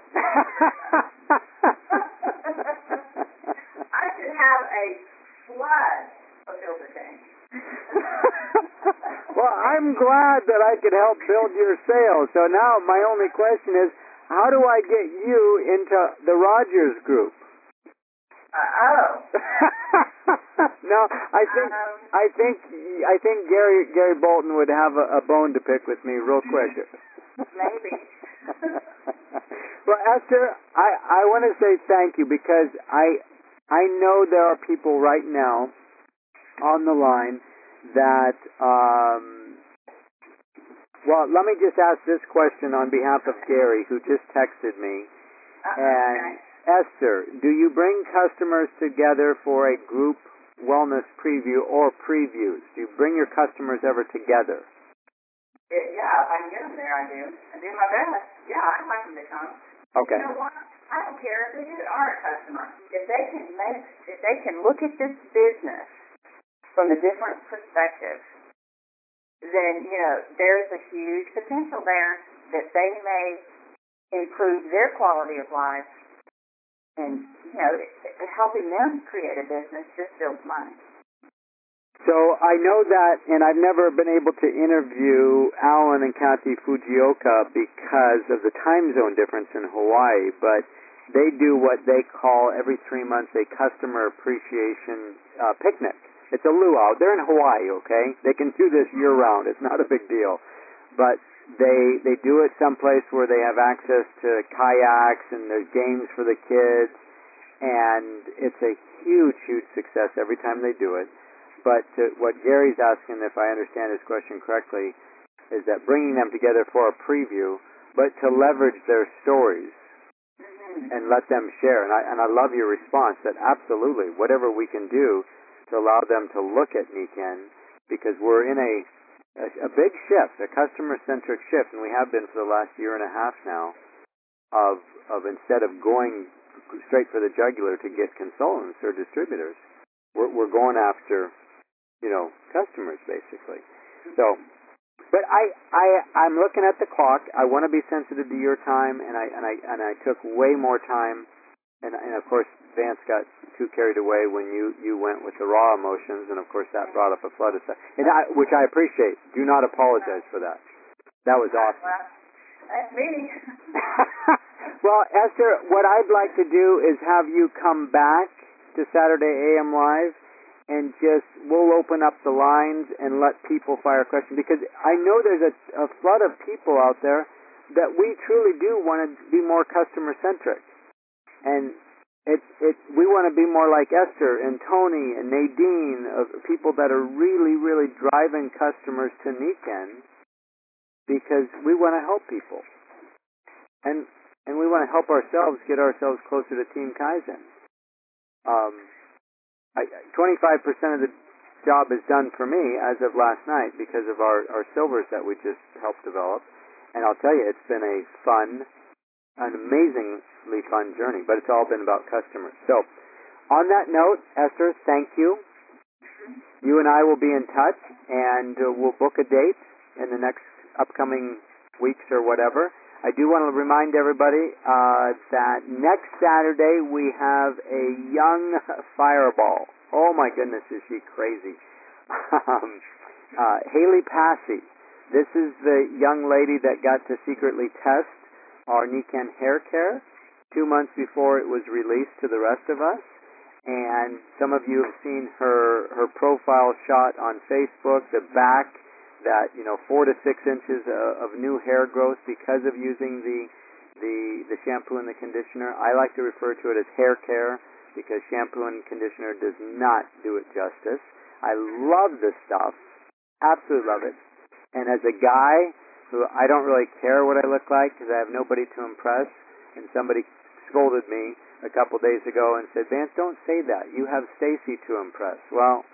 I should have a flood of filter change. Well, I'm glad that I could help build your sales. So now my only question is, how do I get you into the Rogers group? Uh, oh. No, I think Um, I think I think Gary Gary Bolton would have a, a bone to pick with me real quick. Maybe. Well, Esther, I I want to say thank you, because I I know there are people right now on the line that um well, let me just ask this question on behalf of Gary, who just texted me. Uh, And okay. Esther, do you bring customers together for a group wellness preview or previews? Do you bring your customers ever together? It, yeah, I can get them there. I do. I do my best. Yeah, I like them to come. Okay. You know what? I don't care if they are a customer. If they can make, if they can look at this business from a different perspective, then, you know, there's a huge potential there that they may improve their quality of life, and, you know, helping them create a business just builds mine. So I know that, and I've never been able to interview Alan and Kathy Fujioka because of the time zone difference in Hawaii, but they do what they call every three months a customer appreciation uh, picnic. It's a luau. They're in Hawaii, okay? They can do this year round. It's not a big deal. But they they do it someplace where they have access to kayaks and there's games for the kids, and it's a huge, huge success every time they do it. But to, what Gary's asking, if I understand his question correctly, is that bringing them together for a preview, but to leverage their stories and let them share. And I and I love your response that absolutely, whatever we can do to allow them to look at Nikken, because we're in a a, a big shift, a customer-centric shift, and we have been for the last year and a half now, of of instead of going straight for the jugular to get consultants or distributors, we're, we're going after, you know, customers basically. So, but I I I'm looking at the clock. I want to be sensitive to your time, and I and I and I took way more time, and and of course Vance got too carried away when you you went with the raw emotions, and of course that brought up a flood of stuff, and I, which I appreciate. Do not apologize for that. That was awesome. Well, that's me. Well, Esther, what I'd like to do is have you come back to Saturday A M Live, and just we'll open up the lines and let people fire questions, because I know there's a, a flood of people out there that we truly do want to be more customer centric, and it it we want to be more like Esther and Tony and Nadine, of people that are really really driving customers to Nikken, because we want to help people, and and we want to help ourselves get ourselves closer to Team Kaizen. Um, I, twenty-five percent of the job is done for me as of last night because of our, our silvers that we just helped develop. And I'll tell you, it's been a fun, an amazingly fun journey, but it's all been about customers. So, on that note, Esther, thank you. You and I will be in touch, and uh, we'll book a date in the next upcoming weeks or whatever. I do want to remind everybody uh, that next Saturday we have a young fireball. Oh my goodness, is she crazy. um, uh, Haley Passy. This is the young lady that got to secretly test our Nikken hair care two months before it was released to the rest of us. And some of you have seen her, her profile shot on Facebook, the back, that, you know, four to six inches of, of new hair growth because of using the, the the shampoo and the conditioner. I like to refer to it as hair care because shampoo and conditioner does not do it justice. I love this stuff, absolutely love it. And as a guy who I don't really care what I look like because I have nobody to impress, and somebody scolded me a couple days ago and said, Vance, don't say that. You have Stacy to impress. Well,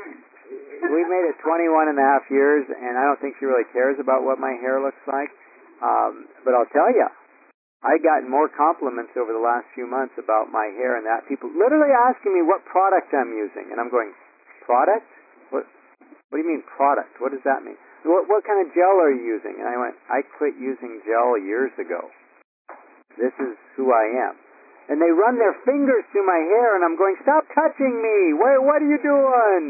we made it twenty-one and a half years, and I don't think she really cares about what my hair looks like. Um, but I'll tell you, I got more compliments over the last few months about my hair and that. People literally asking me what product I'm using. And I'm going, product? What What do you mean product? What does that mean? What, what kind of gel are you using? And I went, I quit using gel years ago. This is who I am. And they run their fingers through my hair, and I'm going, stop touching me. What, what are you doing?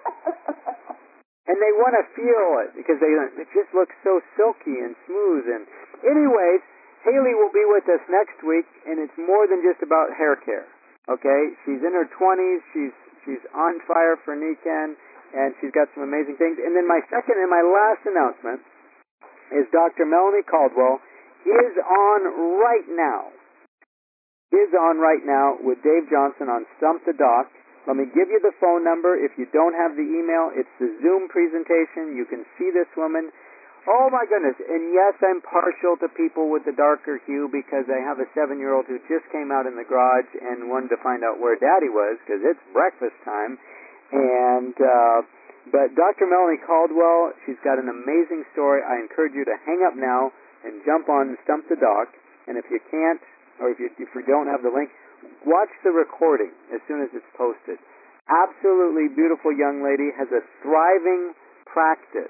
And they want to feel it because they it just looks so silky and smooth. And anyways, Haley will be with us next week, and it's more than just about hair care. Okay, she's in her twenties. She's she's on fire for Nikken, and she's got some amazing things. And then my second and my last announcement is Doctor Melanie Caldwell is on right now. Is on right now with Dave Johnson on Stump the Doc. Let me give you the phone number. If you don't have the email, it's the Zoom presentation. You can see this woman. Oh my goodness. And yes, I'm partial to people with the darker hue because I have a seven-year-old who just came out in the garage and wanted to find out where Daddy was because it's breakfast time. And, uh, but Doctor Melanie Caldwell, she's got an amazing story. I encourage you to hang up now and jump on Stump the Doc. And if you can't, or if you, if you don't have the link, watch the recording as soon as it's posted. Absolutely beautiful young lady, has a thriving practice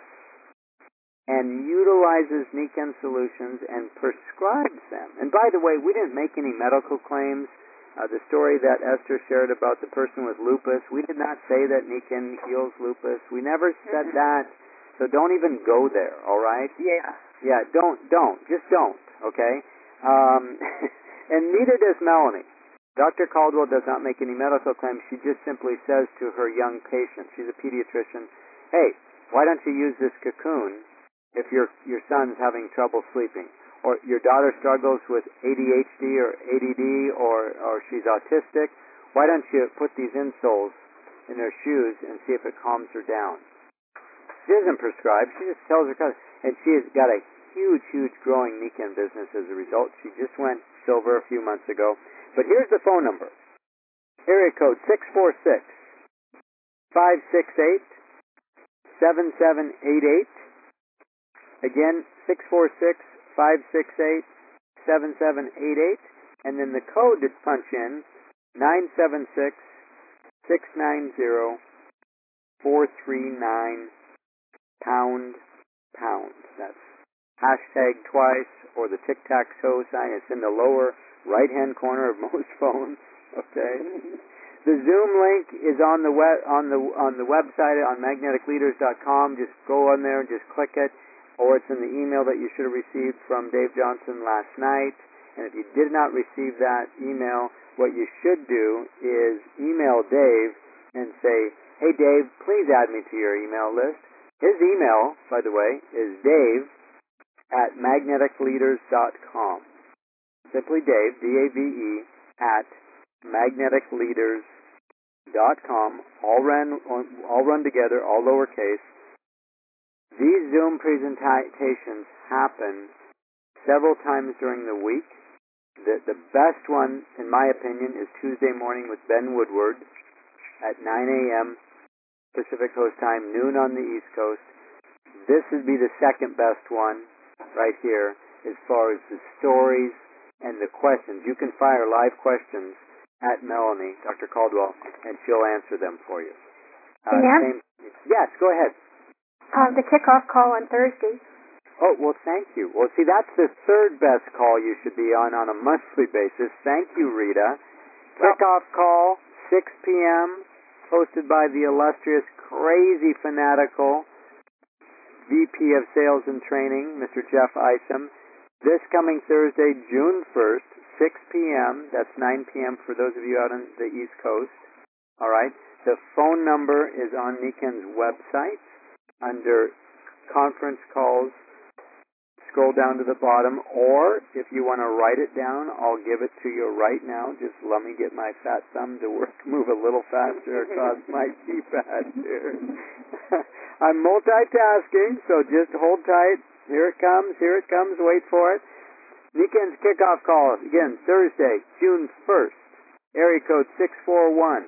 and utilizes Nikken solutions and prescribes them. And by the way, we didn't make any medical claims. Uh, the story that Esther shared about the person with lupus, we did not say that Nikken heals lupus. We never said that. So don't even go there, all right? Yeah. Yeah, don't, don't. Just don't, okay? Um, and neither does Melanie. Doctor Caldwell does not make any medical claims. She just simply says to her young patient, she's a pediatrician, hey, why don't you use this cocoon if your your son's having trouble sleeping? Or your daughter struggles with A D H D or A D D or, or she's autistic. Why don't you put these insoles in her shoes and see if it calms her down? She doesn't prescribe. She just tells her cousin. And she has got a huge, huge growing Nikken business as a result. She just went silver a few months ago. But here's the phone number. Area code six four six, five six eight, seven seven eight eight. Again, six four six, five six eight, seven seven eight eight. And then the code to punch in, nine seven six, six nine zero, four three nine, pound, pound. That's hashtag twice or the tic-tac-toe sign. It's in the lower right-hand corner of most phones. Okay. The Zoom link is on the web on the on the website on magnetic leaders dot com. Just go on there and just click it, or it's in the email that you should have received from Dave Johnson last night. And if you did not receive that email, what you should do is email Dave and say, hey, Dave, please add me to your email list. His email, by the way, is dave at magnetic leaders dot com. Simply Dave, D A V E, at magnetic leaders dot com. All run, all run together, all lowercase. These Zoom presentations happen several times during the week. The, the best one, in my opinion, is Tuesday morning with Ben Woodward at nine a.m. Pacific Coast time, noon on the East Coast. This would be the second best one right here as far as the stories and the questions. You can fire live questions at Melanie, Doctor Caldwell, and she'll answer them for you. Uh, same, yes, go ahead. Uh, the kickoff call on Thursday. Oh, well, thank you. Well, see, that's the third best call you should be on on a monthly basis. Thank you, Rita. Kickoff call, six p.m., hosted by the illustrious, crazy fanatical V P of Sales and Training, Mister Jeff Isom. This coming Thursday, June first, six p.m., that's nine p.m. for those of you out on the East Coast. All right? The phone number is on Niken's website under conference calls. Scroll down to the bottom, or if you want to write it down, I'll give it to you right now. Just let me get my fat thumb to work, move a little faster across my keypad here. I'm multitasking, so just hold tight. Here it comes, here it comes, wait for it. Niken's kickoff call, again, Thursday, June first. Area code six four one,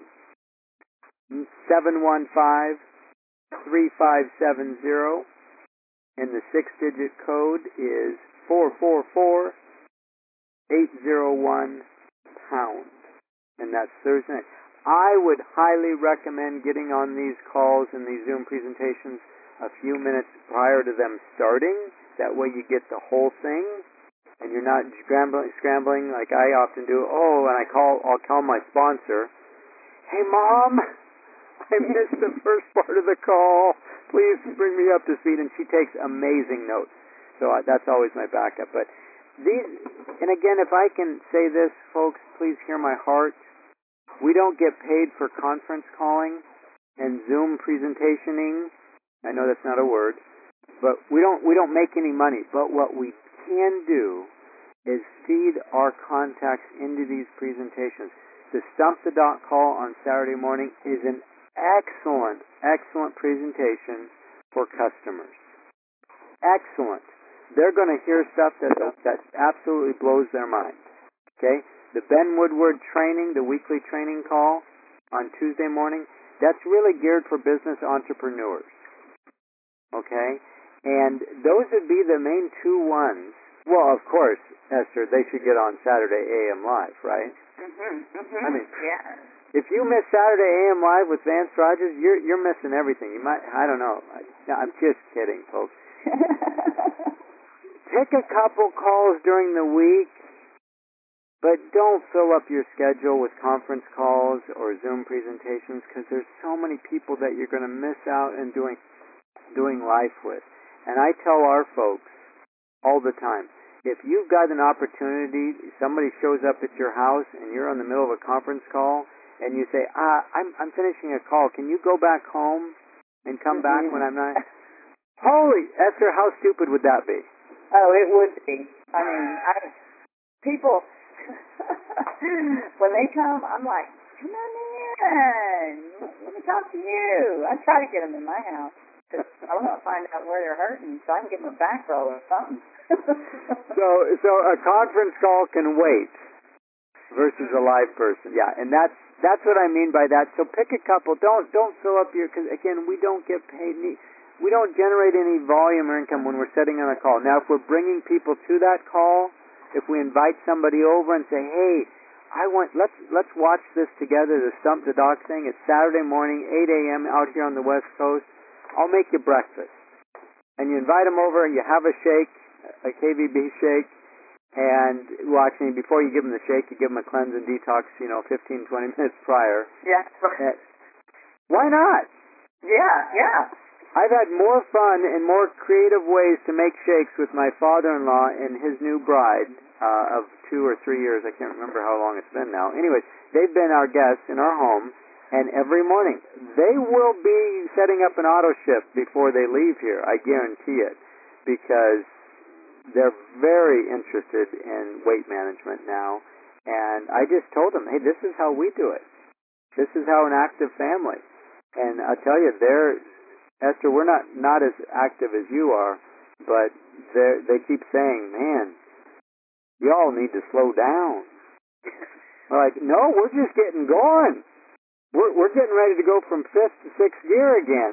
seven one five, three five seven zero. And the six-digit code is four four four, eight zero one, pound. And that's Thursday night. I would highly recommend getting on these calls and these Zoom presentations a few minutes prior to them starting. That way you get the whole thing, and you're not scrambling, scrambling like I often do. Oh, and I call, I'll call my sponsor. Hey, Mom, I missed the first part of the call. Please bring me up to speed. And she takes amazing notes. So I, that's always my backup. But these, and again, if I can say this, folks, please hear my heart. We don't get paid for conference calling and Zoom presentationing. I know that's not a word, but we don't we don't make any money. But what we can do is feed our contacts into these presentations. The Stump the Doc call on Saturday morning is an excellent, excellent presentation for customers. Excellent. They're going to hear stuff that that absolutely blows their mind. Okay? The Ben Woodward training, the weekly training call on Tuesday morning, that's really geared for business entrepreneurs. Okay? And those would be the main two ones. Well, of course, Esther, they should get on Saturday A M Live, right? Mhm. Mhm. I mean, yeah. If you miss Saturday A M Live with Vance Rogers, you're you're missing everything. You might, I don't know. I, I'm just kidding, folks. Take a couple calls during the week, but don't fill up your schedule with conference calls or Zoom presentations, because there's so many people that you're going to miss out in doing doing life with. And I tell our folks all the time, if you've got an opportunity, somebody shows up at your house and you're in the middle of a conference call, and you say, ah, I'm I'm finishing a call. Can you go back home and come back when I'm not? Holy, Esther, how stupid would that be? Oh, it would be. I mean, I people when they come, I'm like, come on in. Let me talk to you. I try to get them in my house because I want to find out where they're hurting so I can give them a back roll or something. so, so a conference call can wait versus a live person. Yeah, and that's that's what I mean by that. So pick a couple. Don't don't fill up your, because again, we don't get paid. We don't generate any volume or income when we're sitting on a call. Now, if we're bringing people to that call, if we invite somebody over and say, hey, I want let's let's watch this together, the Stump the Doc thing. It's Saturday morning, eight a.m. out here on the West Coast. I'll make you breakfast, and you invite them over, and you have a shake, a K V B shake. And, well, actually, before you give them the shake, you give them a cleanse and detox, you know, fifteen, twenty minutes prior. Yeah. Uh, why not? Yeah, yeah. I've had more fun and more creative ways to make shakes with my father-in-law and his new bride uh, of two or three years. I can't remember how long it's been now. Anyways, they've been our guests in our home. And every morning, they will be setting up an auto shift before they leave here. I guarantee it, because they're very interested in weight management now. And I just told them, hey, this is how we do it. This is how an active family. And I'll tell you, they're, Esther, we're not, not as active as you are, but they keep saying, man, y'all need to slow down. We're like, no, we're just getting going. We're, we're getting ready to go from fifth to sixth gear again.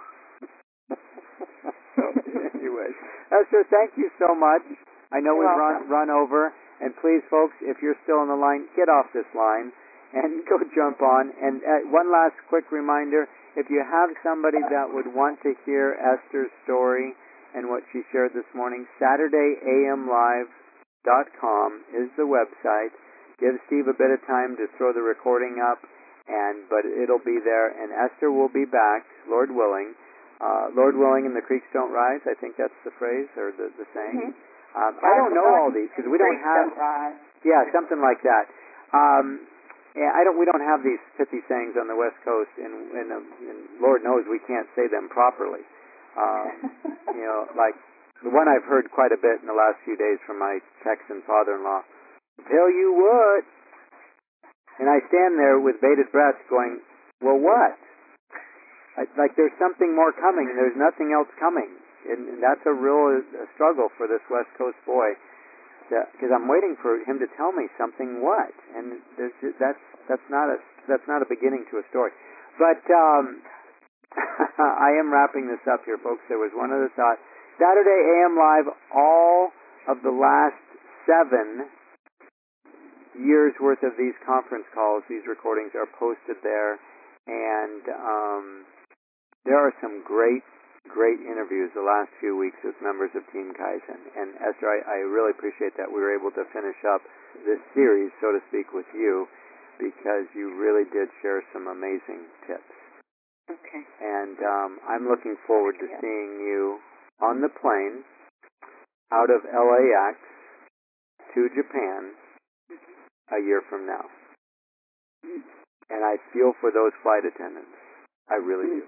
So, anyway, Esther, thank you so much. I know You're we've run, run over. And please, folks, if you're still on the line, get off this line and go jump on. And uh, one last quick reminder, if you have somebody that would want to hear Esther's story and what she shared this morning, Saturday A M live dot com is the website. Give Steve a bit of time to throw the recording up, and but it'll be there. And Esther will be back, Lord willing. Uh, Lord willing, and the creeks don't rise. I think that's the phrase or the, the saying. Mm-hmm. Um, I don't know all these because we don't have. Yeah, something like that. Um, yeah, I don't. We don't have these pithy sayings on the West Coast, and, and, um, and Lord knows we can't say them properly. Um, you know, like the one I've heard quite a bit in the last few days from my Texan father-in-law. Tell you what, and I stand there with bated breath, going, "Well, what?" I, like there's something more coming, and there's nothing else coming, and, and that's a real a struggle for this West Coast boy. Because I'm waiting for him to tell me something. What? And there's, that's that's not a that's not a beginning to a story. But um, I am wrapping this up here, folks. There was one other thought. Saturday A M Live. All of the last seven years worth of these conference calls, these recordings are posted there, and um, there are some great. Great interviews the last few weeks with members of Team Kaizen. And Esther, I, I really appreciate that we were able to finish up this series, so to speak, with you, because you really did share some amazing tips. Okay. And um, I'm looking forward to seeing you on the plane out of L A X to Japan a year from now. And I feel for those flight attendants. I really do.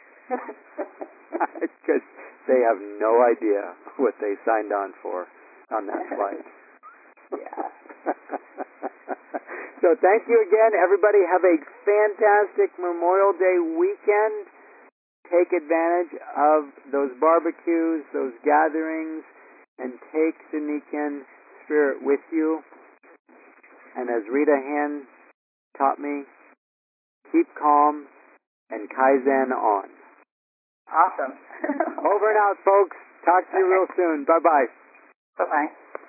Because they have no idea what they signed on for on that flight. Yeah. So thank you again, everybody. Have a fantastic Memorial Day weekend. Take advantage of those barbecues, those gatherings, and take the Nikken spirit with you. And as Rita Han taught me, keep calm and Kaizen on. Awesome. Over and out, folks. Talk to you real soon. Bye-bye. Bye-bye.